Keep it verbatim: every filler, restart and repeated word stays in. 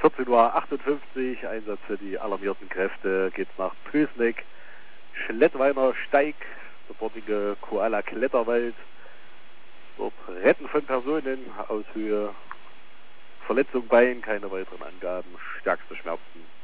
vierzehn Uhr achtundfünfzig, Einsatz für die alarmierten Kräfte, geht's nach Pösneck, Schlettweiner Steig, der dortige Koala-Kletterwald. Dort Retten von Personen aus Höhe, Verletzung Bein, keine weiteren Angaben, stärkste Schmerzen